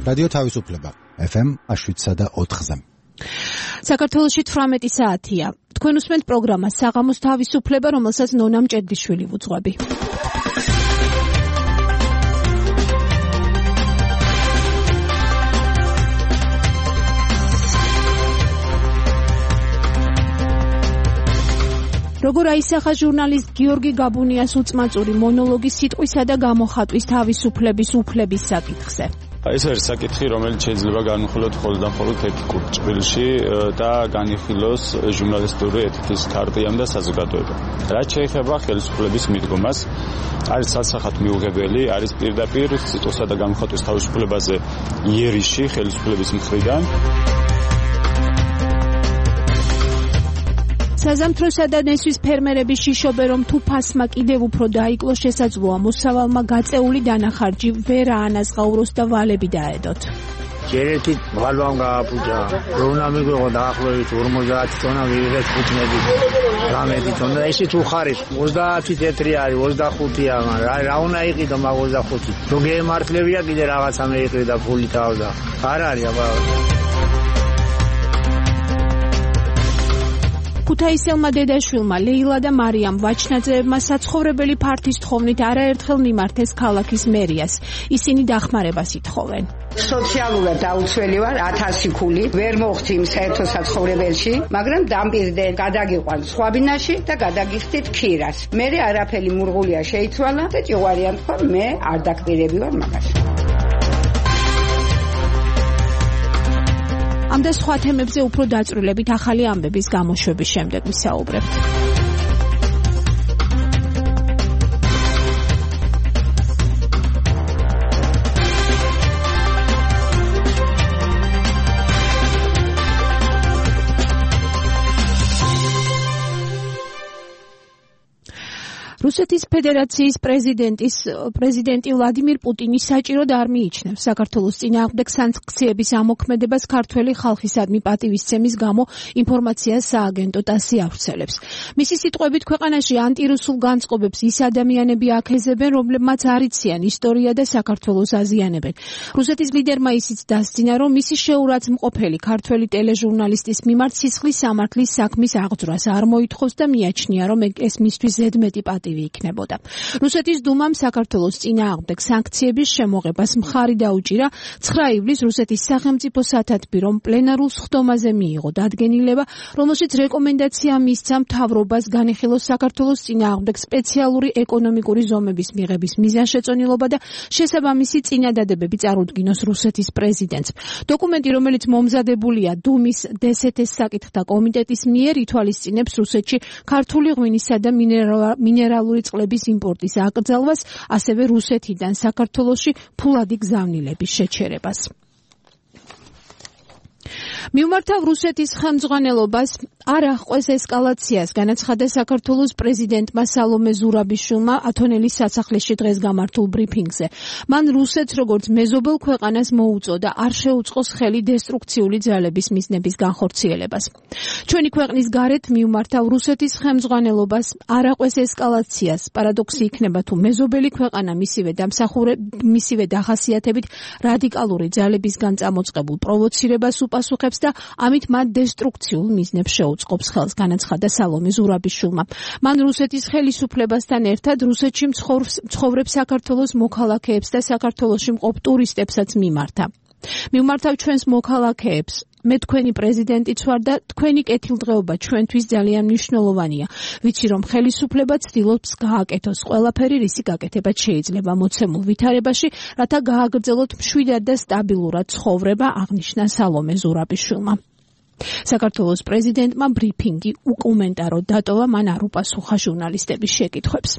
რადიო თავისუფლება FM 107.4-ზე. საქართველოში 18 საათია. თქვენ უსმენთ პროგრამას საღამოს თავისუფლება, რომელსაც ნონა მჭედლიშვილი ვუძღვები. როგორ აისახა ჟურნალისტ გიორგი გაბუნიას უწმაწური მონოლოგი სიტყვისა და გამოხატვის თავისუფლების უფლების საკითხზე. ეს არის საკითხი, რომელიც შეიძლება განვიხილოთ მხოლოდ და მხოლოდ ეთიკურ ჭრილში და განიხილოს ჟურნალისტური ეთიკის ქარტიამ და საზოგადოებამ. რაც შეეხება ხელისუფლების მიდგომას, არის სასახად მიუღებელი, არის პირდაპირ სიტყვისა და გამოხატვის თავისუფლებაზე იერიში ხელისუფლების მხრიდან. საზამთროსა და ნესვის ფერმერების შიშობენ, რომ თუ ფასმა კიდევ უფრო დაიკლოს, შესაძლოა მოსავალმა გაწეული დანახარჯი ვერ აანაზღაუროს და ვალები დაედოთ. ჯერეთი ვალვამ გააფუჭა, რონა მიგვიღო დაახლოებით 50 ტონა ვიღეთ 15 რამედი ტონა, ისიც უხარით 30 თეთრი არის, 25-ია, რა უნდა იყიდო მაგ 25? თუ გემართლებია კიდე რაღაცა მეიყრი და ფული თავდა. არ არის აბა. ქუთაისელმა დედაშვილმა ლეილა და მარიამ ვაჩნაძეებმა საცხოვრებელი ფართის თხოვნით არაერთხელ მიმართეს ქალაქის მერიას. ისინი დახმარებას ითხოვენ. სოციალურად დაუცველი ვარ, 1000 ქული ვერ მოხდი იმ საერთო საცხოვრებელში, მაგრამ დამპირდე გადაგიყვან სხვაბინაში და გადაგიხდით ქირას. მე არაფერი მურღულია შეიცვალა და ჭიღვარიან თქვა, მე არ დაკვირები ვარ მაგას. ამ და სხვა თემებზე უფრო დაწვრილებით ახალი ამბების გამოშვების შემდეგ ვისაუბრებთ. რუსეთის ფედერაციის პრეზიდენტი ვლადიმირ პუტინი საჭიროდ არ მიიჩნევს საქართველოს წინააღმდეგ სანქციების ამოქმედებას ქართველი ხალხისადმი პატივისცემის გამო ინფორმაციას სააგენტო ტასი ავრცელებს. მისი სიტყვებით ქვეყანაში ანტირუსულ განწყობებს ის ადამიანები აქეზებენ, რომლებმაც არ იციან ისტორია და საქართველოს აზიანებენ. რუსეთის ლიდერმა ისიც დასძინა, რომ მისი შეურაცხმყოფელი ქართველი ტელეჟურნალისტის მიმართ სისხლის სამართლის საქმის აღძვრას არ მოითხოვს და მიაჩნია, რომ ეს მისთვის ზედმეტი პატივი იქნებოდა. რუსეთის დუმამ საქართველოს წინააღმდეგ სანქციების შემოღებას მხარი დაუჭირა. 9 ივლისს რუსეთის სახელმწიფო სათათბირო პლენარულ სხდომაზე მიიღო დადგენილება, რომელშიც რეკომენდაცია მისცა მთავრობას განიხილოს საქართველოს წინააღმდეგ სპეციალური ეკონომიკური ზომების მიღების მიზანშეწონილობა და შესაბამისი წინადადებები წარუდგინოს რუსეთის პრეზიდენტს. დოკუმენტი, რომელიც მომზადებულია დუმის დსთ-ს საკითხთა კომიტეტის მიერ, ითვალისწინებს რუსეთში ქართული ღვინისა და მინერალური წყლების იმპორტის აკრძალვას, ასევე რუსეთიდან საქართველოში ფულადი გზავნილების შეჩერებას. მიუმართავ რუსეთის ხელმძღვანელობას არ აღყვეს ესკალაციას, განაცხადა საქართველოს პრეზიდენტმა სალომე ზურაბიშვილმა ათონელის სასახლეში დღეს გამართულ ბრიფინგზე. მან რუსეთს როგორც მეზობელ ქვეყანას მოუწოდა არ შეუწყოს ხელი დესტრუქციული ძალების მიზნების განხორციელებას. ჩვენი ქვეყნის გარეთ მიუმართავ რუსეთის ხელმძღვანელობას არ აღყვეს ესკალაციას. პარადოქსი იქნება, თუ მეზობელი ქვეყანა მისივე დახასიათებით რადიკალური ძალებისგან წამოწყებულ პროვოცირებას უპასუხებს და ამით მათ დესტრუქციულ მიზნებს შეუწყობს ხელს, განაცხადა სალომე ზურაბიშვილმა. მან რუსეთის ხელისუფლებასთან ერთად რუსეთში მცხოვრებ საქართველოს მოქალაქეებს და საქართველოში მყოფ ტურისტებსაც მიმართა. მიმართავ ჩვენს მოქალაქეებს, მე თქვენი პრეზიდენტიც ვარ და თქვენი კეთილდღეობა ჩვენთვის ძალიან მნიშვნელოვანია. ვიცი, რომ ხელისუფლება ცდილობს გააკეთოს ყველაფერი, რისი გაკეთება შეიძლება მოცემულ ვითარებაში, რათა გააგრძელოთ მშვიდად და სტაბილურად ცხოვრება, აღნიშნა სალომე ზურაბიშვილმა. საქართველოს პრეზიდენტმა ბრიფინგი უკომენტაროდ დატოვა, მან არ უპასუხა ჟურნალისტების შეკითხვებს.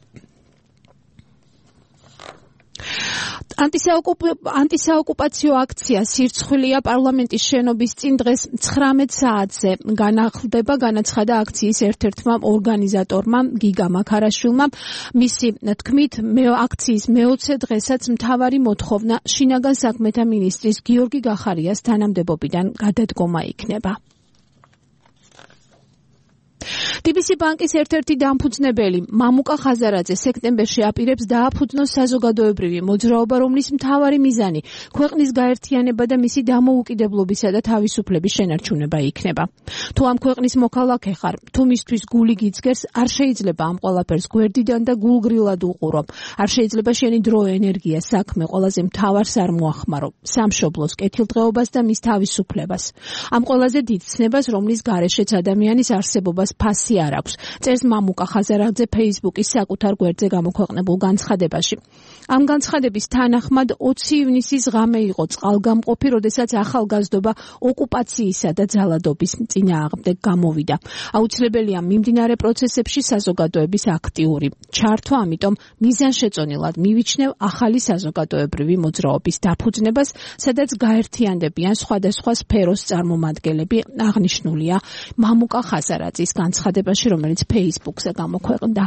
ანტისაოკუპაციო აქცია სირცხვილია პარლამენტის შენობის წინ დღეს 19 საათზე განახლდება, განაცხადა აქციის ერთ-ერთმა ორგანიზატორმა გიგა მაქარაშვილმა. მისი თქმით, აქციის მე-20 დღესაც მთავარი მოთხოვნა შინაგან საქმეთა მინისტრის გიორგი გახარიას თანამდებობიდან გადადგომა იქნება. TBC ბანკის ერთ-ერთი დამფუძნებელი მამუკა ხაზარაძე სექტემბერში აპირებს დააფუძნოს საზოგადოებრივი მოძრაობა, რომლის მთავარი მიზანი ქვეყნის გაერთიანება და მისი დამოუკიდებლობისა და თავისუფლების შენარჩუნება იქნება. თუ ამ ქვეყნის მოქალაქე ხარ, თუ მისთვის გული გიძგერს, არ შეიძლება ამ ყველაფერს გვერდიდან და გულგრილად უყურო. არ შეიძლება შენი დრო, ენერგია, საქმე ყველაზე მთავარს არ მოახმარო, სამშობლოს, კეთილდღეობას და მის თავისუფლებას. ამ ყველაზე დიდ ცნებას, რომლის გარეშეც ადამიანის არსებობას ფასი არ აქვს, წერს მამუკა ხაზარაძე Facebook-ის საკუთარ გვერდზე გამოქვეყნებულ განცხადებაში. ამ განცხადების თანახმად 20 ივნისის ღამე იყო წყალგამყოფი, როდესაც ახალგაზრდობა ოკუპაციისა და ძალადობის წინააღმდეგ გამოვიდა. აუცილებელია მიმდინარე პროცესებში საზოგადოების აქტიური ჩართვა, ამიტომ მიზანშეწონილად მივიჩნევ ახალი საზოგადოებრივი მოძრაობის დაფუძნებას, სადაც გაერთიანდებიან სხვადასხვა სფეროს წარმომადგენლები, აღნიშნულია მამუკა ხაზარაძის განცხადებაში, რომელიც Facebook-ზე გამოქვეყნდა.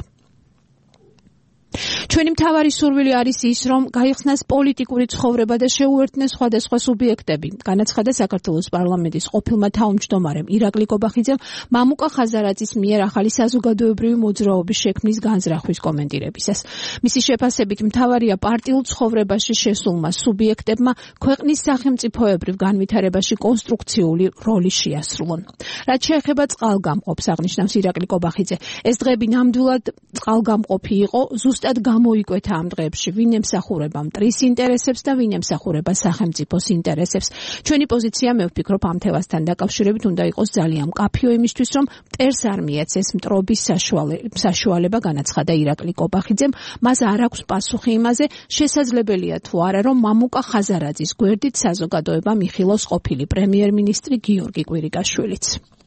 ჩვენი მთავარი სურვილი არის ის, რომ გაიხსნას პოლიტიკური ცხოვრება და შეუერთნეს სხვადასხვა სუბიექტები, განაცხადა საქართველოს პარლამენტის ყოფილმა თავმჯდომარემ ირაკლი კობახიძემ მამუკა ხაზარაძის მიერ ახალი საზოგადოებრივი მოძრაობის შექმნის განზრახვის კომენტირებისას. მისი შეფასებით მთავარია პარტიულ ცხოვრებაში შესულმა სუბიექტებმა ქვეყნის სახელმწიფოებრივ განვითარებაში კონსტრუქციული როლი შეასრულონ. რაც შეეხება წყალგამყოფს, აღნიშნავს ირაკლი კობახიძე, ეს დღეები ნამდვილად წყალგამყოფი იყო, ზუსტად გამოიკვეთა ამ დღეებში, ვინ ემსახურება მტრის ინტერესებს და ვინ ემსახურება სახელმწიფოს ინტერესებს. ჩვენი პოზიცია, მე ვფიქრობ, ამ თემასთან დაკავშირებით უნდა იყოს ძალიან მკაფიო იმისთვის, რომ მტერს არ მიეცეს მტრობის საშუალება, განაცხადა ირაკლი კობახიძემ. მას არ აქვს პასუხი იმაზე, შესაძლებელია თუ არა, რომ მამუკა ხაზარაძის გვერდით საზოგადოება მიხილოს ყოფილი პრემიერ-მინისტრი გიორგი კვირიკაშვილიც.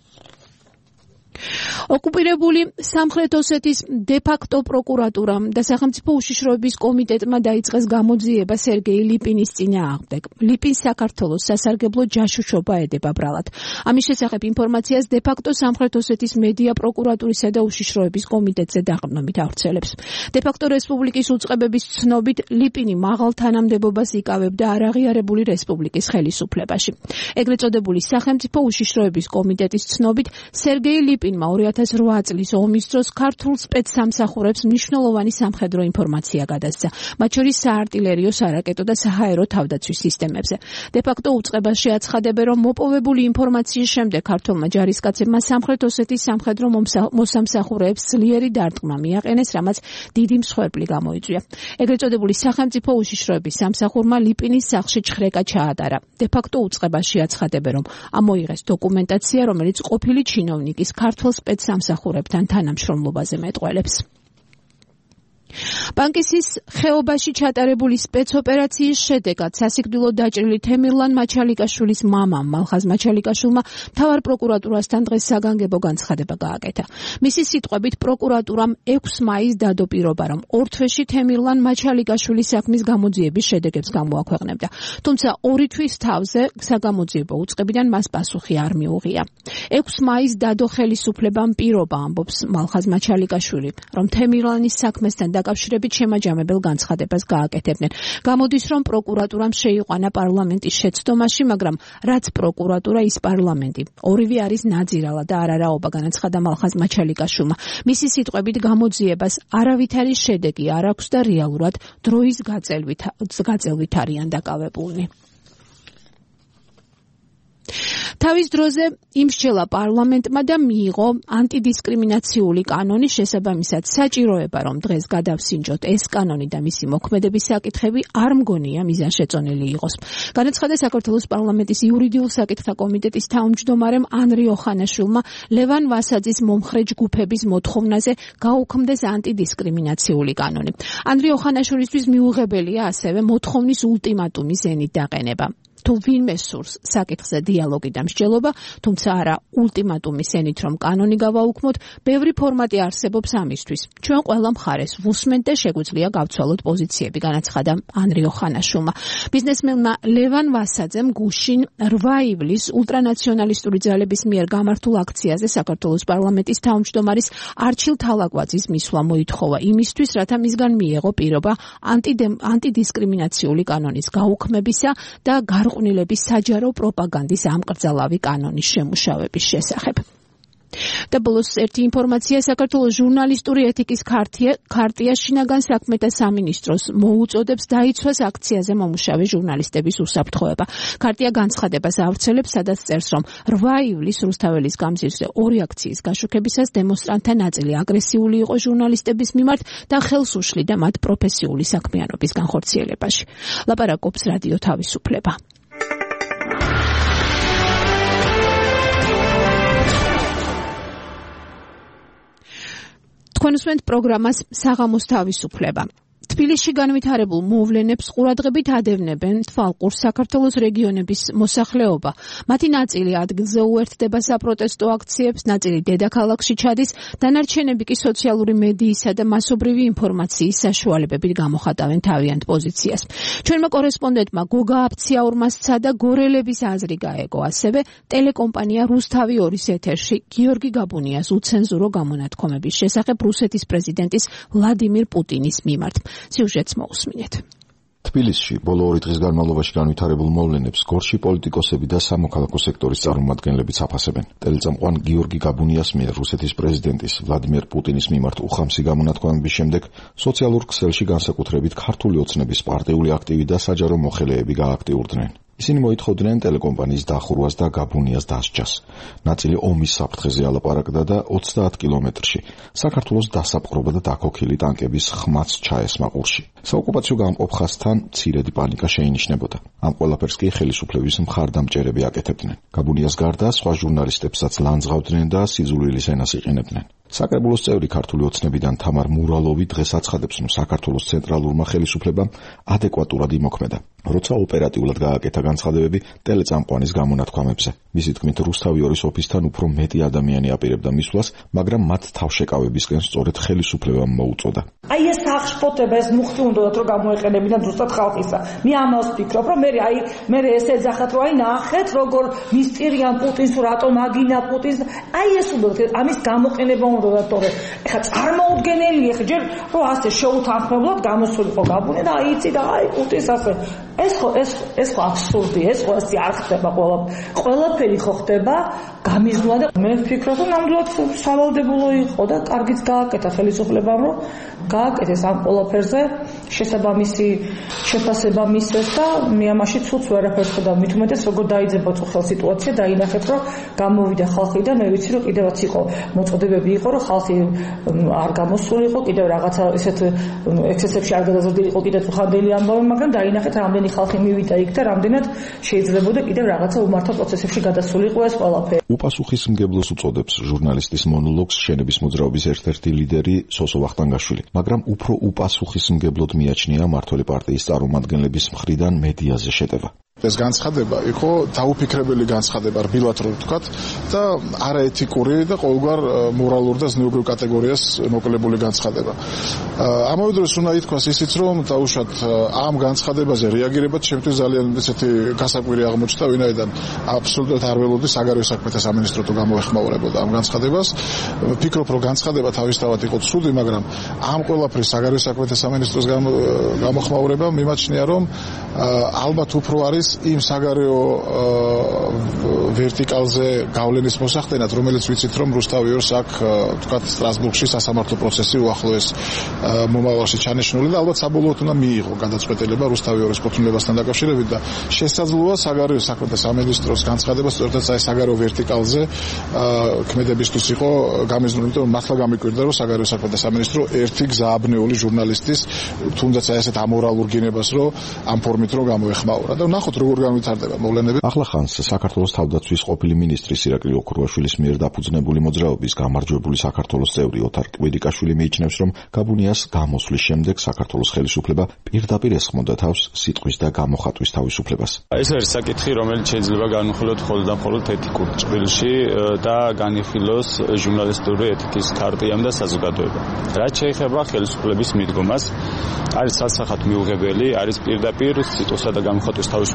ოკუპირებული სამხრეთ ოსეთის დე-ფაქტო პროკურატურამ და სახელმწიფო უშიშროების კომიტეტმა დაიწყეს გამოძიება სერგეი ლიპინის წინააღმდეგ. ლიპინს საქართველოს სასარგებლო ჯაშუშობა ედება ბრალად. ამის შესახებ ინფორმაციას დე-ფაქტო სამხრეთ osეთის მედია პროკურატურისა და უშიშროების კომიტეტზე დაყრდნობით ავრცელებს. დე-ფაქტო რესპუბლიკის უწყებების ცნობით ლიპინი მაღალ თანამდებობას იკავებდა არაღიარებული რესპუბლიკის ხელისუფლებაში. ეგრეთ წოდებული სახელმწიფო უშიშროების კომიტეტის ცნობით სერგეი ლიპინმა 2008 წლის ომის დროს ქართულ სპეცსამსახურებს მნიშვნელოვანი სამხედრო ინფორმაცია გადასცა, მათ შორის საარტილერიო, სარაკეტო და საჰაერო თავდაცვის სისტემებზე. დე-ფაქტო უწყებაში აცხადებენ, რომ მოპოვებული ინფორმაციის შემდეგ ქართულმა ჯარისკაცებმა სამხრეთ ოსეთის სამხედრო მოსამსახურეებს ძლიერი დარტყმა მიაყენეს, რამაც დიდი მსხვერპლი გამოიწვია. ეგრეთ წოდებული სახელმწიფო უშიშროების სამსახურმა ლიპინის სახლში ჩხრეკა ჩაატარა. დე-ფაქტო უწყებაში აცხადებენ, რომ ამოიღეს დოკუმენტაცია, რომელიც ყოფილი ჩინოვნიკის ქართულ სპეცსამსახურებთან თანამშრომლობაზე მეტყველებს. ბანკისის ხეობაში ჩატარებული სპეცოპერაციის შედეგად სასიკვდილო დაჭრილი თემირლან მაჩალიკაშვილის მამამ მალხაზ მაჩალიკაშვილმა მთავარ პროკურატურასთან დღეს საგანგებო განცხადება გააკეთა. მისი სიტყვებით პროკურატურამ 6 მაისს დადაპირობა, რომ ორ თვეში თემირლან მაჩალიკაშვილის საქმის გამოძიების შედეგებს გამოაქვეყნებდა. თუმცა 2 თვის თავზე საგამოძიებო უწყებიდან მას პასუხი არ მიუღია. 6 მაისს დადო ხელისუფლებამ პირობა, ამბობს მალხაზ მაჩალიკაშვილი, რომ თემირლანის საქმესთან დაკავშირებით შემაჯამებელ განცხადებას გააკეთებდნენ. გამოდის, რომ პროკურატურამ შეიყვანა პარლამენტის შეცდომაში, მაგრამ რაც პროკურატურა, ის პარლამენტი. ორივე არის ნაძირალა და არარაობა, განაცხადა მალხაზ მაჩალიკაშვილმა. მისი სიტყვებით გამოძიებას არავითარი შედეგი არ აქვს და რეალურად დროის გაწელვით არიან დაკავებულნი. თავის დროზე იმსჯელა პარლამენტმა და მიიღო ანტიდისკრიმინაციული კანონი, შესაბამისად საჭიროება, რომ დღეს გადავსინჯოთ ეს კანონი და მისი მოქმედების საკითხები არ მგონია მიზანშეწონილი იყოს. განაცხადა საქართველოს პარლამენტის იურიდიულ საკითხთა კომიტეტის თავმჯდომარემ ანრი ოხანაშვილმა ლევან ვასაძის მომხრე ჯგუფების მოთხოვნაზე გაუქმდეს ანტიდისკრიმინაციული კანონი. ანრი ოხანაშვილისთვის მიუღებელია ასევე მოთხოვნის ულტიმატუმის ენით დაყენება. თუ ვინმე სურს საკითხზე დიალოგი და მსჯელობა, თუმცა არა ულტიმატუმის ენით, რომ კანონი გავაუქმოთ, ბევრი ფორმატი არსებობს ამისთვის. ჩვენ ყველა მხარეს ვუსმენთ და შეგვიძლია გავცვალოთ პოზიციები, განაცხადა ანრი ოხანაშვილმა. ბიზნესმენმა ლევან ვასაძემ გუშინ 8 ივლისს ულტრანაციონალისტური ძალების მიერ გამართულ აქციაზე საქართველოს პარლამენტის თავმჯდომარის არჩილ თალაკვაძის მისვლა მოითხოვა იმისთვის, რათა მისგან მიეღო პირობა ანტიდისკრიმინაციული კანონის გაუქმებისა და ყვნილების საჯარო პროპაგანდის ამკრძალავი კანონის შემუშავების შესახებ. და ბოლოს ერთი ინფორმაცია, საქართველოს ჟურნალისტური ეთიკის ქარტია შინაგან საქმეთა სამინისტროს მოუწოდებს დაიცვას აქციაზე მომუშავე ჟურნალისტების უსაფრთხოება. ქარტია განცხადებას ავრცელებს, სადაც წერს, რომ 8 ივლისს რუსთაველის გამზირზე 2 აქციის გაშუქებისას დემონსტრანტთა ნაწილი აგრესიული იყო ჟურნალისტების მიმართ და ხელს უშლიდა მათ პროფესიული საქმიანობის განხორციელებაში. ლაპარაკობს რადიო თავისუფლება. თქვენ უსმენთ პროგრამას საღამოს თავისუფლება. თბილისში განვითარებულ მოვლენებს ყურადღებით ადევნებენ თვალყურს საქართველოს რეგიონების მოსახლეობა. მათი ნაწილი ადგილზე უერთდება საპროტესტო აქციებს, ნაწილი დედაქალაქში ჩადის, დანარჩენები კი სოციალური მედიისა და მასობრივი ინფორმაციის საშუალებებით გამოხატავენ თავიანთ პოზიციას. ჩვენმა კორესპონდენტმა გოგა აფციაურმა სცადა გორელების აზრი გაეგო, ასევე ტელეკომპანია რუსთავი 2-ის ეთერში გიორგი გაბუნიას უცენზურო გამონათქვამების შესახებ რუსეთის პრეზიდენტის ვლადიმირ პუტინის მიმართ. სიუჟეტს მოусმინეთ. თბილისში ბოლო 2 დღის განმავლობაში განვითარებულ მოვლენებს გორში პოლიტიკოსები და სამოქალაქო სექტორის წარმომადგენლებიც აფასებენ. ტელეწამყვან გიორგი გაბუნიას მიერ რუსეთის პრეზიდენტის ვლადიმირ პუტინის მიმართ უხამსი გამონათქვამების შემდეგ სოციალურ ქსელში განსაკუთრებით ქართული ოცნების პარტიული აქტივი და საჯარო მოხელეები გააქტიურდნენ. ისინი მოითხოვდნენ ტელეკომპანიის დახურვას და გაბუნიას დასჯას. ნაწილი ომის საფრთხეზე ალაპარაკდა და 30 კილომეტრში საქართველოს დასაპყრობა და დაქოქილი ტანკების ხმაც ჩაესმა ყურში. საოკუპაციო გამყოფ ხაზთან მცირედი პანიკა შეინიშნებოდა. ამ ყველაფერს კი ხელისუფლების მხარდამჭერები აკეთებდნენ. გაბუნიას გარდა სხვა ჟურნალისტებსაც ლანძღავდნენ და სიძულვილის ენას იყენებდნენ. საკრებულოს წევრი ქართული ოცნებიდან თამარ მურალოვი დღეს აცხადებს, რომ საქართველოს ცენტრალურმა ხელისუფლებამ ადეკვატურად იმოქმედა, როცა ოპერატიულად გააკეთა განცხადებები ტელეწამყვანის გამონათქვამებზე. მისი თქმით, რუსთავი 2-ის ოფისთან უფრო მეტი ადამიანი აპირებდა მისვლას, მაგრამ მათ თავშეკავებისკენ სწორედ ხელისუფლებამ მოუწოდა. აი ეს აღშფოთება, ეს მუხტი უნდათ რომ გამოეყენებინათ ზუსტად ხალხისა. მე ამას ვფიქრობ, რომ მე ეს ეძახათ, რომ აი ნახეთ, როგორ მისტირიან პუტინს, რატომ აგინა პუტინს. აი ეს უნდათ ამის გამოყენება უნდა თორე ეხა წარმოუდგენელია ხე ჯერ რომ ასე შეუთანხმებლად გამოსულიყო გაბუნია და აი იცი და აი პუტინს ასე ეს ხო აბსურდი, ეს ხო ასე არ ხდება ყველაფერი ხო ხდება გამიზნვა და მე ვფიქრობ რომ ნამდვილად სავალდებულო იყო და კარგიც გააკეთა ხელისუფლებამ რომ გააკეთეს ამ ყველაფერზე შესაბამისი შეფასება მისცეს და მე ამაში ცუც ვერაფერს ხედავ მით უმეტეს როგორ დაიძება ხო სიტუაცია დაინახეთ რომ გამოვიდა ხალხი და მე ვიცი რომ კიდევაც იყო მოწოდებები იყო რომ ხალხი არ გამოსულიყო კიდევ რაღაცა ესეთ ექსესებში არ გადაზრდილიყო კიდევ ხანდელი ამბავი მაგრამ დაინახეთ რამდენი ხალხი მივიდა იქ და რამდენად შეიძლებოდა კიდევ რაღაცა უმართო პროცესებში გადასულიყო ეს ყველაფერი. უპასუხისმგებლოს უწოდებს ჟურნალისტის მონოლოგს შენების მოძრაობის ერთ-ერთი ლიდერი სოსო ვახტანგაშვილი, მაგრამ უფრო უპასუხისმგებლოდ მიაჩნია მართველი პარტიის წარმომადგენლების მხრიდან მედიაზე შეტევა. ეს განცხადება იყო დაუფიქრებელი განცხადება, რბილად რო ვთქვათ და არაეთიკური და ყოველგვარ მორალურ და ზნეობრივ კატეგორიას მოკლებული განცხადება. ამავე დროს უნდა ითქვას ისიც, რომ დაუშვათ ამ განცხადებაზე რეაგირებად შემთხვევით ძალიან ესეთი გასაკვირი აღმოჩნდა, ვინაიდან აბსოლუტურად არ ველოდი საგარეო საქმეთა სამინისტრო თუ გამოეხმაურებოდა ამ განცხადებას. ვფიქრობ, რომ განცხადება თავისთავად იყო ცუდი, მაგრამ ამ ყველაფრის საგარეო საქმეთა სამინისტროს გამოხმაურება მიმაჩნია, რომ ალბათ უფრო არის იმ საგარეო ვერტიკალზე გავლენის მოსახდენად, რომელიც ვიცით, რომ რუსთავი 2-ს აქ თქვათ სტრასბურგში სასამართლო პროცესი უახლოეს მომავალში ჩანიშნული და ალბათ საბოლოოდ უნდა მიიღო გადაწყვეტილება რუსთავი 2-ის კუთვნილებასთან დაკავშირებით და შესაძლოა საგარეო საქმეთა სამინისტროს განცხადება სწორედ აი საგარეო ვერტიკალზე ქმედებისთვის იყო გამიზნული, იმიტომ რომ მართლა გამიკვირდა, რომ საგარეო საქმეთა სამინისტრო ერთი გზააბნეული ჟურნალისტის თუნდაც აი ესეთ ამორალურ გინებას რომ ამ ფორმით რომ გამოეხმაურა და ნახოთ როგორ განვითარდება მოვლენები. ახლა ხანს საქართველოს თავდაცვის ყოფილი მინისტრის ირაკლი ოქრუაშვილის მიერ დაფუძნებული მოძრაობის გამარჯვებული საქართველოს წევრი ოთარ კვირიკაშვილი მიიჩნევს, რომ გაბუნიას გამოსვლის შემდეგ საქართველოს ხელისუფლება პირდაპირ ესხმოდა თავს სიტყვის და გამოხატვის თავისუფლებას. ეს არის საკითხი, რომელიც შეიძლება განვიხილოთ მხოლოდ და მხოლოდ ეთიკურ ჭრილში და განიხილოს ჟურნალისტური ეთიკის ქარტიამ და საზოგადოებამ. რაც შეეხება ხელისუფლების მიდგომას, არის სასახად მიუღებელი, არის პირდაპირ სიტყვისა და გამოხატვის თავისუფლება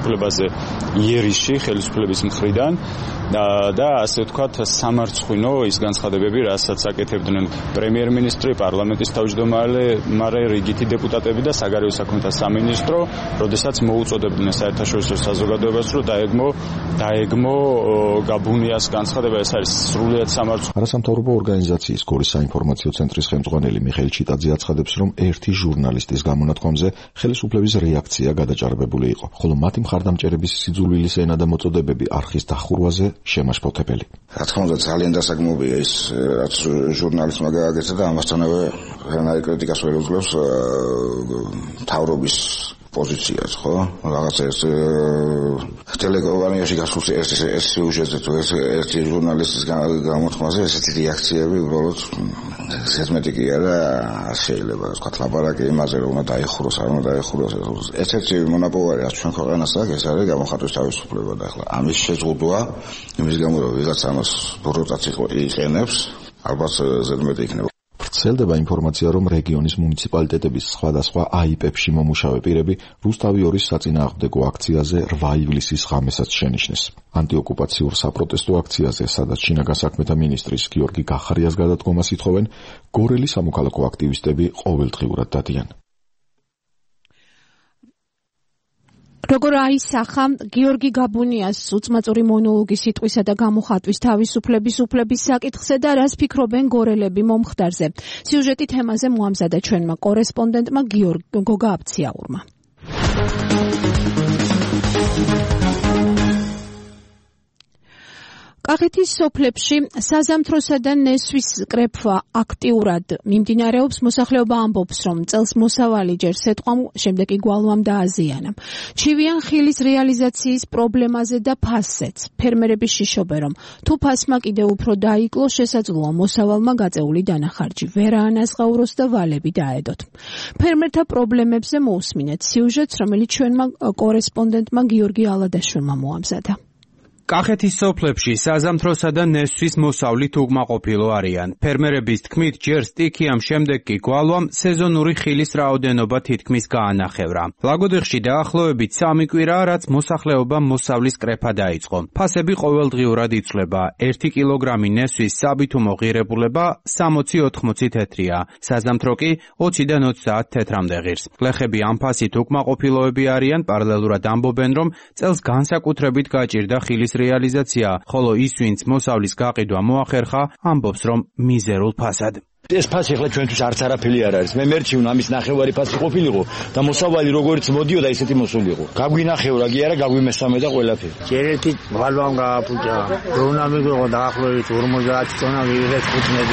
ხელისუფლებაზე იერიში ხელისუფლების მხრიდან და ასე ვთქვათ სამარცხვინო ის განცხადებები, რასაც აკეთებდნენ პრემიერ-მინისტრი, პარლამენტის თავმჯდომარე, რიგითი დეპუტატები და საგარეო საქმეთა სამინისტრო, როდესაც მოუწოდებდნენ საერთაშორისო საზოგადოებას, რომ დაეგმო გაბუნიას განცხადება, ეს არის სრულიად სამარცხვინო. არასამთავრობო ორგანიზაციის გორის საინფორმაციო ცენტრის ხელმძღვანელი მიხეილ ჩიტაძე აცხადებს, რომ ერთი ჟურნალისტის გამონათქვამზე ხელისუფლების რეაქცია გადაჭარბებული იყო, ხოლო მათი მხარდამჭერების სიძულვილის ენა და მოწოდებები არხის დახურვაზე შემაშფოთებელი. რა თქმა უნდა, ძალიან დასაგმობია ის, რაც ჟურნალისტმა გააკეთა და ამასთანავე რანაირ კრიტიკას ვერ უძლევს მთავრობის პოზიციას, ხო? რაღაცა ეს ტელეკომპანიაში გასულ ეს სიუჟეტზე თუ ერთი ჟურნალისტის გამოთქმაზე ესეთი რეაქციები უბრალოდ სესმეტი კი არა, შეიძლება ვთქვათ ლაპარაკი იმაზე რომ უნდა დაიხუროს, არ უნდა დაიხუროს. ესეთი მონაპოვარი რაც ჩვენ ქვეყანას აქვს, ეს არის გამოხატვის თავისუფლება და ახლა ამის შეზღუდვა იმის გამო რომ ვიღაც ამას ბოროტაც იყენებს, ალბათ ზედმეტი იქნება. ვრცელდება ინფორმაცია, რომ რეგიონის მუნიციპალიტეტების სხვადასხვა აიპებში მომუშავე პირები რუსთავი 2-ის საწინააღმდეგო აქციაზე 8 ივლისის ღამესაც შენიშნეს. ანტიოკუპაციურ საპროტესტო აქციაზე, სადაც შინაგან საქმეთა მინისტრის გიორგი გახარიას გადადგომას ითხოვენ, გორელი სამოქალაქო აქტივისტები ყოველდღიურად დადიან. როგორ აისახა გიორგი გაბუნიას უწმაწური მონოლოგის სიტყვისა და გამოხატვის თავისუფლების უფლების საკითხზე და რას ფიქრობენ გორელები მომხდარზე. სიუჟეტი თემაზე მოამზადა ჩვენმა კორესპონდენტმა გოგა აბციაურმა. კახეთის სოფლებში საზამთროსა და ნესვის კრეფვა აქტიურად მიმდინარეობს. მოსახლეობა ამბობს, რომ წელს მოსავალი ჯერ სეტყვამ, შემდეგ კი გვალვამ დააზიანა. ჩივიან ხილის რეალიზაციის პრობლემაზე და ფასზეც. ფერმერები შიშობენ, რომ თუ ფასმა კიდევ უფრო დაიკლოს, შესაძლოა მოსავალმა გაწეული დანახარჯი ვერ აანაზღაუროს და ვალები დაედოთ. ფერმერთა პრობლემებზე მოусმინეთ სიუჟეტს, რომელიც ჩვენმა კორესპონდენტმა გიორგი ალადაშვილმა მოამზადა. კახეთის სოფლებში საზამთროსა და ნესვის მოსავლით უკმაყოფილო არიან. ფერმერების თქმით, ჯერ სტიქიამ, შემდეგ კი გვალვამ სეზონური ხილის რაოდენობა თითქმის გაანახევრა. ლაგოდეხში დაახლოებით 3 კვირაა, რაც მოსახლეობამ მოსავლის კრეფა დაიწყო. ფასები ყოველდღიურად იცვლება. 1 კილოგრამი ნესვის საბითუმო ღირებულება 60-80 თეთრია. საზამთრო კი 20-დან 20 თეთრამდე ღირს. გლეხები ამ ფასით უკმაყოფილოები არიან, პარალელურად ამბობენ, რომ წელს განსაკუთრებით გაჭირდა ხილის რეალიზაცია, ხოლო ის, ვინც მოსავლის გაყიდვა მოახერხა, ამბობს, რომ მიზერულ ფასად. ეს ფასი ახლა ჩვენთვის არც არაფერი არ არის. მე მერჩივნ ამის ნახევარი ფასი ყოფილიყო და მოსავალი როგორც მოდიოდა, ისეთი მოსულიყო. გაგვინახევრა კი არა, გაგვიმესამე და ყველაფერი. ჯერ ერთი გვალვამ გააფუჭა. დრონა მიგვიღო დაახლოებით 50 ტონა, ვიღეთ 15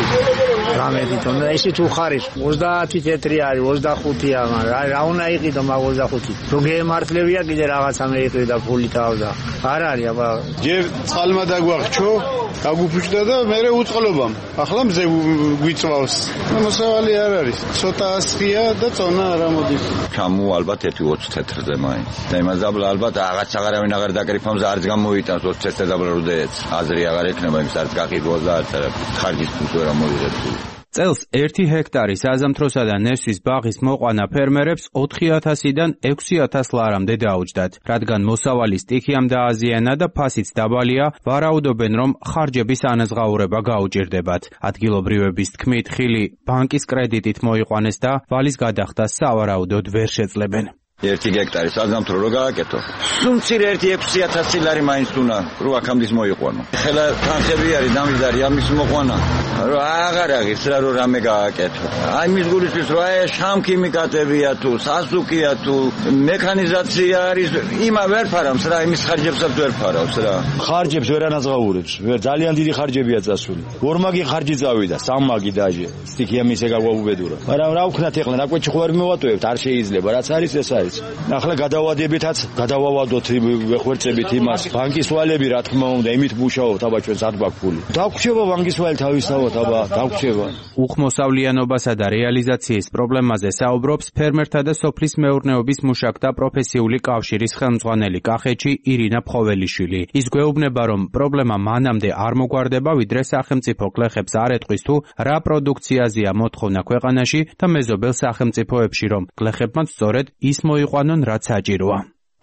18 ტონა. ესე თუ ხარის 30 თეთრი არის, 25-ია, მაგრამ რა უნდა იყიდო მაგ 25? თუ გემართლებია კიდე რაღაცა მე იყიდე და ფული თავდა. არ არის, აბა. ჯერ წყალმა დაგვახჩო, გაგუფუჭდა და მე უწყლობამ. ახლა მზე გვიწვავს. მოსავალი არ არის. ცოტა ასხია და წონა არ ამოდის. ჩამო ალბათ 1-20 თეთრზე მაინც. და იმას დაბლა ალბათ რაღაც აღარავინ აღარ დაკრიფამს არც გამოიტანს 20 თეთრზე დაბლა როდეც. აზრი აღარ ექნება იმის არც გაყიდვას და არც ხარჯის ფულს ვერ ამოიღებს. წელს 1 ჰექტარი საზამთროსა და ნესვის ბაღის მოყვანა ფერმერებს 4000-დან 6000 ლარამდე დაუჯდათ. რადგან მოსავალი სტიქიამ დააზიანა და ფასიც დაბალია, ვარაუდობენ, რომ ხარჯების ანაზღაურება გაუჭირდებათ. ადგილობრივების თქმით, ხილი ბანკის კრედიტით მოიყვანეს და ვალის გადახდა სავარაუდოდ ვერ შეძლებენ. 1 ჰექტარი საზამთრო რო გააკეთო. სუმცირე 1-6000 ლარი მაინც უნდა რო აქამდე მოიყვანო. ხელა თანხები არის დამიზარი ამის მოყვანა. რო აღარ აღის რა რო რამე გააკეთო. აი მის გულისთვის რა შამქიმიკატებია თუ სასუქია თუ მექანიზაცია არის, იმა ვერ ფარავს რა, იმის ხარჯებსაც ვერ ფარავს რა. ხარჯებს ვერ ანაზღაურებს. ვერ ძალიან დიდი ხარჯებია წასული. ორმაგი ხარჯი წავიდა, სამმაგი დაჟე. სტიქიამ ისე გაგვაუბედურა. მაგრამ რა ვქნათ ეხლა ნაკვეთში ხო არ მივატოვებთ, არ შეიძლება, რაც არის ეს არის. ახლა გადავადებითაც გადავავადოთ ვეხვერწებით იმას. ბანკის ვალები რა თქმა უნდა იმით მუშაობთ, აბა ჩვენ სად გვაქვს ფული. დაგვრჩება ბანკის ვალი თავისთავად, აბა დაგვრჩება. უხმოსავლიანობასა და რეალიზაციის პრობლემაზე საუბრობს ფერმერთა და სოფლის მეურნეობის მუშაკთა პროფესიული კავშირის ხელმძღვანელი კახეთში ირინა ფხოველიშვილი. ის გვეუბნება, რომ პრობლემა მანამდე არ მოგვარდება, ვიდრე სახელმწიფო გლეხებს არ ეტყვის თუ რა პროდუქციაზეა მოთხოვნა ქვეყანაში და მეზობელ სახელმწიფოებში, რომ გლეხებმაც სწორედ ის მოიყვანონ, რაც საჭიროა.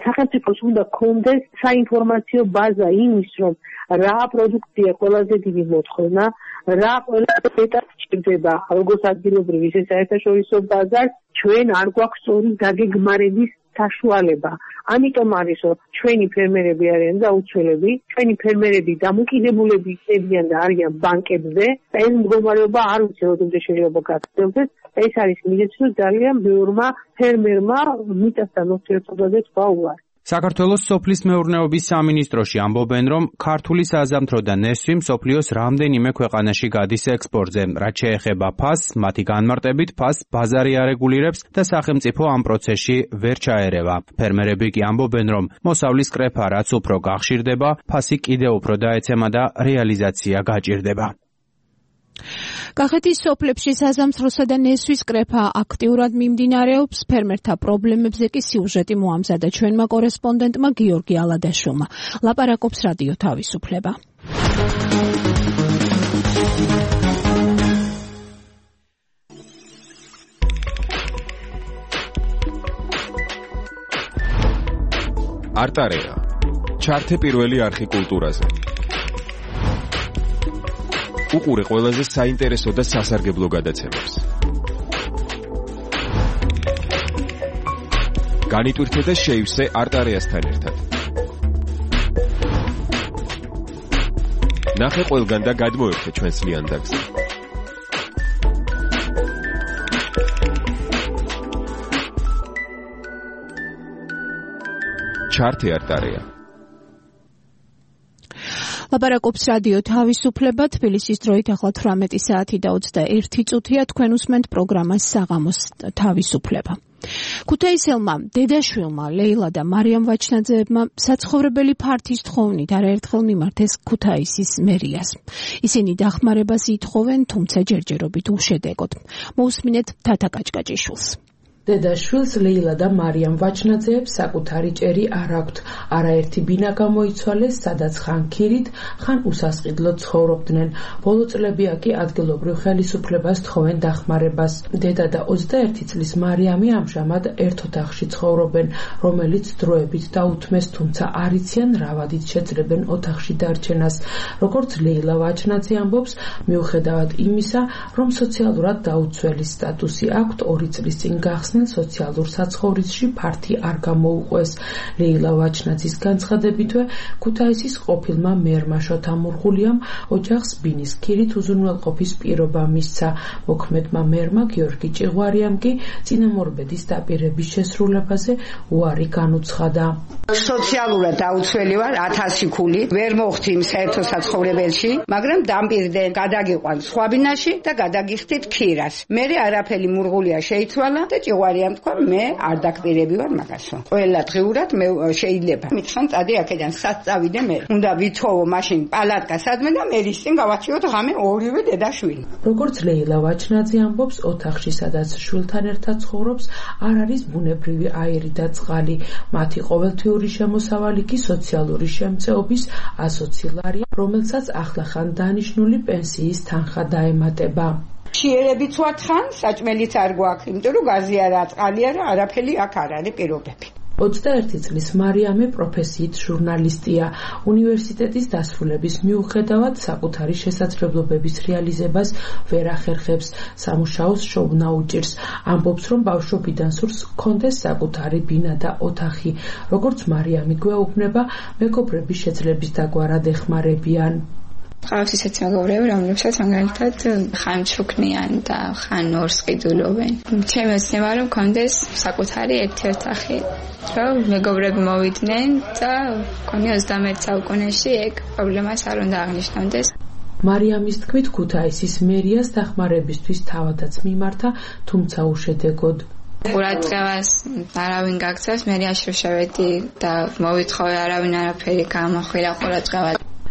სახელმწიფოს უნდა გქონდეს საინფორმაციო ბაზა იმის, რომ რა პროდუქცია ყველაზე დიდი მოთხოვნა, რა ყველაზე მეტად სჭირდება, როგორც ადგილობრივ, ისე საერთაშორისო ბაზარს, ჩვენ არ გვაქვს სწორი დაგეგმარების საშუალება. ამიტომ არის, რომ ჩვენი ფერმერები არიან დაუცველები, ჩვენი ფერმერები დამოკიდებულები იქნებიან და არიან ბანკებზე. ეს მდგომარეობა არ ვიცი როდესაც შეიძლება გაგრძელდეს. ეს არის მიზეზი, რომ ძალიან ბევრმა ფერმერმა მიწასთან ურთიერთობაზე თქვა უარი. საქართველოს სოფლის მეურნეობის სამინისტროში ამბობენ, რომ ქართული საზამთრო და ნესვი მსოფლიოს რამდენიმე ქვეყანაში გადის ექსპორტზე. რაც შეეხება ფასს, მათი განმარტებით ფასს ბაზარი არეგულირებს და სახელმწიფო ამ პროცესში ვერ ჩაერევა. ფერმერები კი ამბობენ, რომ მოსავლის კრეფა რაც უფრო გახშირდება, ფასი კიდევ უფრო დაეცემა და რეალიზაცია გაჭირდება. კახეთის სოფლებში საზამთროსა და ნესვის კრეფა აქტიურად მიმდინარეობს. ფერმერთა პრობლემებზე კი სიუჟეტი მოამზადა ჩვენმა კორესპონდენტმა გიორგი ალადაშვილმა. ლაპარაკობს რადიო თავისუფლება. არტარეა. ჩართე პირველი არხი კულტურაზე. უყურე ყველაზე საინტერესო და სასარგებლო გადაცემებს. განიტვირთე და შეივსე არტარეასთან ერთად. ნახე ყველგან და გადმოერთე ჩვენს ლიანდაგზე. ჩართე არტარეა. ლაპარაკობს რადიო თავისუფლება. თბილისის დროით ახლა 18 საათი და 21 წუთია. თქვენ უსმენთ პროგრამას საღამოს თავისუფლება. ქუთაისელმა დედაშვილმა ლეილა და მარიამ ვაჩნაძეებმა საცხოვრებელი ფართის თხოვნით არაერთხელ მიმართეს ქუთაისის მერიას. ისინი დახმარებას ითხოვენ, თუმცა ჯერჯერობით უშედეგოდ. მოусმინეთ თათა კაჭკაჭიშვილს. დედაშვილს ლეილა და მარიამ ვაჩნაძეებს საკუთარი ჭერი არ აქვთ. არაერთი ბინა გამოიცვალეს, სადაც ხან ქირით, ხან უსასყიდლოდ ცხოვრობდნენ. ბოლო წლებია კი ადგილობრივ ხელისუფლებას თხოვენ დახმარებას. დედა და 21 წლის მარიამი ამჟამად ერთ ოთახში ცხოვრობენ, რომელიც დროებით დაუთმეს, თუმცა არ იციან რა ვადით შეძლებენ ოთახში დარჩენას. როგორც ლეილა ვაჩნაძე ამბობს, მიუხედავად იმისა, რომ სოციალურად დაუცველი სტატუსი აქვთ, 2 წლის წინ გახსნა სოციალურ საცხოვრისში ფართი არ გამოუყვეს. ლეილა ვაჩნაძის განცხადებითვე, ქუთაისის ყოფილმა მერმა შოთა მურღულიამ ოჯახს ბინის ქირით უზრუნველყოფის პირობა მისცა. მოქმედმა მერმა გიორგი ჭიღვარიამ კი წინამორბედის დაპირების შესრულებაზე უარი განუცხადა. სოციალურად დაუცველი ვარ, 1000 ქული ვერ მოხდი იმ საერთო საცხოვრებელში, მაგრამ დამპირდნენ გადაგიყვან სხვა ბინაში და გადაგიხდით ქირას. მე არაფერი მურღულია შეიცვალა და ჭიღვარიამ თქვა, მე არ დაკპირები ვარ მაგასო. ყველა დღეურად მე შეიძლება მითხან წადი აქედან სად წავიდე მე. უნდა ვითხოვო მაშინ პალატკა სადმე და მერის წინ გავაჩიოთ ღამე ორივე დედაშვილი. როგორც ლეილა ვაჩნაძე ამბობს, ოთახში სადაც შვილთან ერთად ცხოვრობს, არ არის ბუნებრივი აირი და წყალი. მათი ყოველთვიური შემოსავალი კი სოციალური შემწეობის 120 ლარია, რომელსაც ახლახან დანიშნული პენსიის თანხა დაემატება. შიერებიც ვართ ხან, საჭმელიც არ გვაქვს, იმიტომ რომ გაზი არა, წყალი არა, არაფერი აქ არ არის პირობები. 21 წლის მარიამი პროფესიით ჟურნალისტია. უნივერსიტეტის დასრულების მიუხედავად საკუთარი შესაძლებლობების რეალიზებას ვერ ახერხებს. სამუშაოს შოვნა უჭირს. ამბობს, რომ ბავშვობიდან სურს ჰქონდეს საკუთარი ბინა და ოთახი. როგორც მარიამი გვეუბნება, მეგობრების შეძლების დაგვარად ეხმარებიან. ყავს ისეთ მეგობრები, რომლებსაც მაგალითად ხან ჩუქნიან და ხან ორს ყიდულობენ. ჩემი ეცნება რომ მქონდეს საკუთარი ერთი ოთახი. რომ მეგობრები მოვიდნენ და მქონი 21 საუკუნეში ეგ პრობლემას არ უნდა აღნიშნავდეს. მარიამის თქმით, ქუთაისის მერიას დახმარებისთვის თავადაც მიმართა, თუმცა უშედეგოდ. ყურადღებას არავინ გაქცევს, მე აშრე შევედი და მოვითხოვე, არავინ არაფერი გამოხვილა ყურადღებას.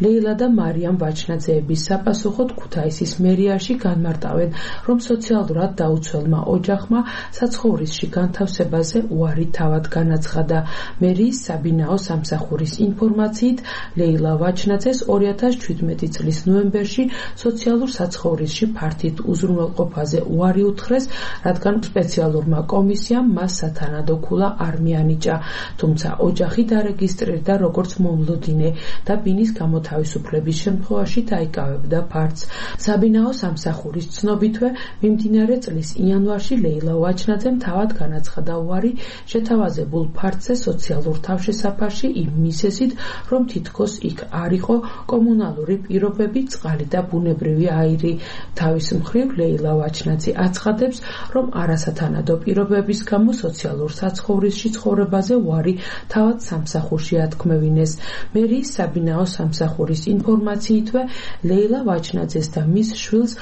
ლეილა და მარიამ ვაჩნაძეების საპასუხოდ ქუთაისის მერიაში განმარტავენ, რომ სოციალურად დაუცველმა ოჯახმა საცხოვრისში განთავსებაზე უარი თავად განაცხადა. მერიის საბინაო სამსახურის ინფორმაციით, ლეილა ვაჩნაძეს 2017 წლის ნოემბერში სოციალურ საცხოვრისში ფართით უზრუნველყოფაზე უარი უთხრეს, რადგან სპეციალურმა კომისიამ მას სათანადო ქულა არ მიანიჭა, თუმცა ოჯახი დარეგისტრირდა როგორც მომლოდინე და ბინის გამოთავისუფლების შემთხვევაში დაიკავებდა ფართს. საბინაო სამსახურის ცნობითვე, მიმდინარე წლის იანვარში ლეილა ვაჩნაძემ თავად განაცხადა უარი შეთავაზებულ ფართზე სოციალურ თავშესაფარში იმ მიზეზით, რომ თითქოს იქ არ იყო კომუნალური პირობები, წყალი და ბუნებრივი აირი. თავის მხრივ ლეილა ვაჩნაძე აცხადებს, რომ არასათანადო პირობების გამო სოციალურ საცხოვრისში ცხოვრებაზე უარი თავად სამსახურში ათქმევინეს. მერიის საბინაო სამსახურის ინფორმაციითვე, ლეილა ვაჩნაძეს და მის შვილს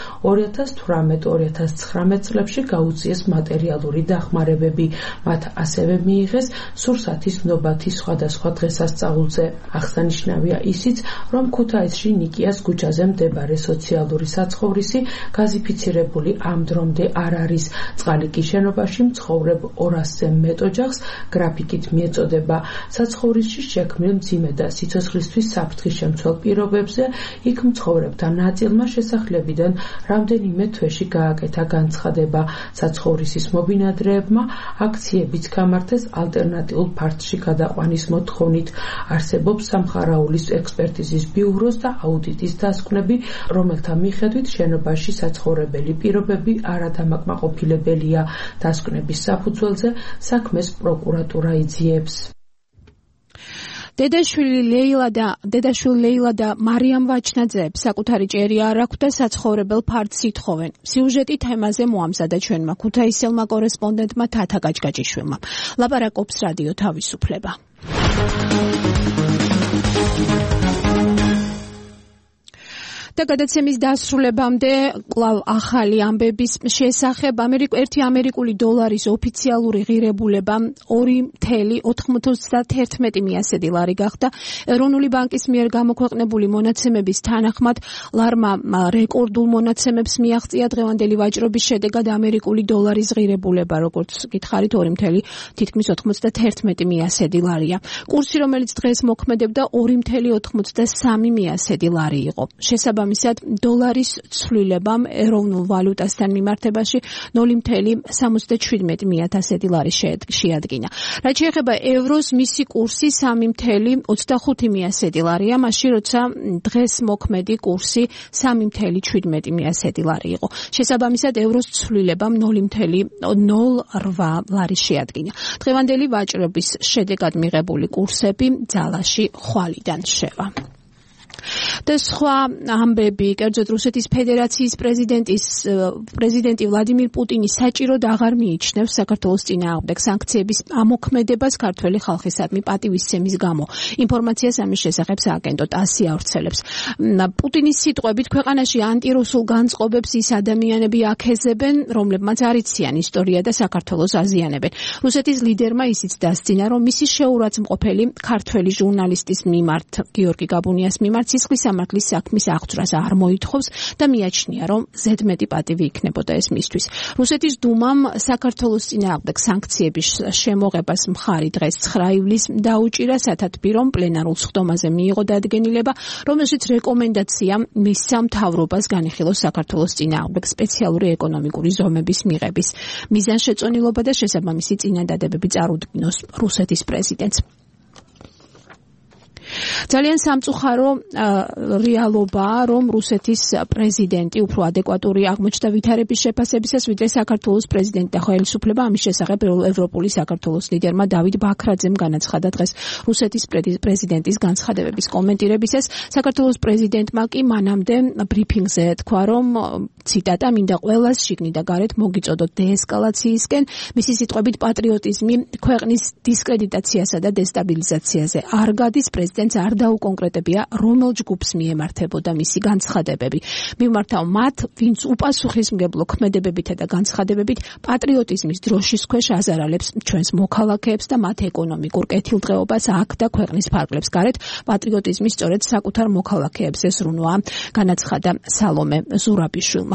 2018-2019 წლებში გაუწიეს მატერიალური დახმარებები. მათ ასევე მიიღეს სურსათის ნობათი სხვადასხვა დღესასწაულზე. აღსანიშნავია ისიც, რომ ქუთაისში ნიკიას ქუჩაზე მდებარე სოციალური საცხოვრისი გაზიფიცირებული ამ დრომდე არ არის. წყალი კი შენობაში მცხოვრებ 200-ზე მეტ ოჯახს გრაფიკით მიეწოდება. საცხოვრისში შექმნილ მძიმე და სიცოცხლისთვის საფრთხის შემცველ პირობებზე იქ მცხოვრებთა ნაწილმა შესახლებიდან რამდენიმე თვეში გააკეთა განცხადება. საცხოვრისის მობინადრეებმა აქციებიც გამართეს ალტერნატიულ ფართში გადაყვანის მოთხოვნით. არსებობს სამხარაულის ექსპერტიზის ბიუროს და აუდიტის დასკვნები, რომელთა მიხედვით შენობაში საცხოვრებელი პირობები არადამაკმაყოფილებელია. დასკვნების საფუძველზე საქმეს პროკურატურა იძიებს. დედაშვილი ლეილა და მარიამ ვაჩნაძეებს საკუთარი ჭერი არ აქვთ და საცხოვრებელ ფართს ითხოვენ. სიუჟეტი თემაზე მოამზადა ჩვენმა ქუთაისელმა კორესპონდენტმა თათა გაჭგაჭიშვილმა. ლაპარაკობს რადიო თავისუფლება. და გადაცემის დასრულებამდე კვლავ ახალი ამბების შესახებ ერთი ამერიკული დოლარის ოფიციალური ღირებულება 2.91 მილიარდი ლარი გახდა. ეროვნული ბანკის მიერ გამოქვეყნებული მონაცემების თანახმად ლარმა რეკორდულ მონაცემებს მიაღწია დღევანდელი ვაჭრობის შედეგად ამერიკული დოლარის ღირებულება, როგორც გითხარით 2.91 მილიარდი ლარია. კურსი, რომელიც დღეს მოქმედებდა 2.83 მილიარდი ლარი იყო. შესაბამისად, დოლარის ცვლილებამ ეროვნულ ვალუტასთან მიმართებაში 0.77 ლარი შეადგინა. რაც შეეხება ევროს, მისი კურსი 3.25 ლარია, მაშინ როცა დღეს მოქმედი კურსი 3.17 ლარი იყო. შესაბამისად, ევროს ცვლილებამ 0.08 ლარი შეადგინა. დღევანდელი ვაჭრობის შედეგად მიღებული კურსები ძალაში ხვალიდან შევა. და სხვა ამბები, კერძოდ რუსეთის ფედერაციის პრეზიდენტი ვლადიმირ პუტინი საჭიროდ აღარ მიიჩნევს საქართველოს წინააღმდეგ სანქციების ამოქმედებას ქართველი ხალხისადმი პატივისცემის გამო. ინფორმაციას ამის შესახებ სააგენტო TASS-ი ავრცელებს. პუტინის სიტყვებით, ქვეყანაში ანტირუსულ განწყობებს ის ადამიანები აქეზებენ, რომლებმაც არ იციან ისტორია და საქართველოს აზიანებენ. რუსეთის ლიდერმა ისიც დასძინა, რომ მისი შეურაცხმყოფელი ქართველი ჟურნალისტის მიმართ, გიორგი გაბუნიას მიმართ სისხლის სამართლის საქმის აღძვრას არ მოითხოვს და მიაჩნია, რომ ზედმეტი პატივი იქნებოდა ეს მისთვის. რუსეთის დუმამ საქართველოს წინააღმდეგ სანქციების შემოღებას მხარი დღეს 9 ივლისს დაუჭირა, სათათბირომ პლენარულ სხდომაზე მიიღო დადგენილება, რომელშიც რეკომენდაცია მისცა მთავრობას განიხილოს საქართველოს წინააღმდეგ სპეციალური ეკონომიკური ზომების მიღების მიზანშეწონილობა და შესაბამისი წინადადებები წარუდგინოს რუსეთის პრეზიდენტს. ძალიან სამწუხარო რეალობაა, რომ რუსეთის პრეზიდენტი უფრო ადეკვატური აღმოჩნდა ვითარების შეფასებისას, ვიდრე საქართველოს პრეზიდენტი და ხელისუფლება. ამის შესახებ ევროპული საქართველოს ლიდერმა დავით ბაქრაძემ განაცხადა დღეს რუსეთის პრეზიდენტის განცხადებების კომენტირებისას. საქართველოს პრეზიდენტმა კი მანამდე ბრიფინგზე თქვა, რომ ციტატა, მინდა ყველას შიგნით და გარეთ მოგიწოდოთ დეესკალაციისკენ. მისი სიტყვებით, პატრიოტიზმი ქვეყნის დისკრედიტაციასა და დესტაბილიზაციაზე არ გადის. პრეზიდენტს არ არ დაუკონკრეტებია, რომელ ჯგუფს მიემართებოდა მისი განცხადებები. მიმართავ მათ, ვინც უპასუხისმგებლო ქმედებებითა და განცხადებებით პატრიოტიზმის დროშის ქვეშ აზარალებს ჩვენს მოქალაქეებს და მათ ეკონომიკურ კეთილდღეობას აქ და ქვეყნის ფარგლებს გარეთ პატრიოტიზმი სწორედ საკუთარ მოქალაქეებს ესრუნოა, განაცხადა სალომე ზურაბიშვილმა.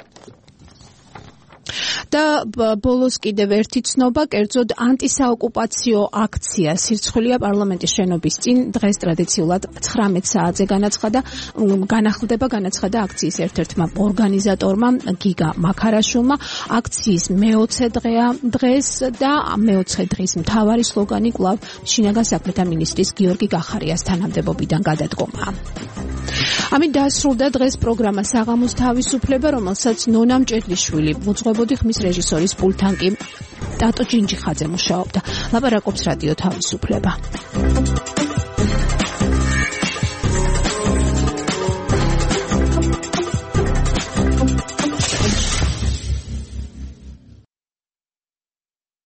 და ბოლოს კიდევ ერთი ცნობა, კერძოდ ანტისაოკუპაციო აქცია სირცხვილია პარლამენტის შენობის წინ დღეს ტრადიციულად 19 საათზე განახლდება აქციის ერთ-ერთმა ორგანიზატორმა გიგა მაქარაშვილმა. აქციის მეოცე დღეა დღეს და მეოთხე დღის მთავარი სლოგანი კვლავ შინაგან საქმეთა მინისტრის გიორგი გახარიას თანამდებობიდან გადადგომა. ამით დასრულდა დღეს პროგრამა საღამოს თავისუფლება, რომელსაც ნონა მჭედლიშვილი უძღვებოდი, ხმის რეჟისორის პულტთან კი ტატო ჯინჯიხაძე მუშაობდა. ლაპარაკობს რადიო თავისუფლება.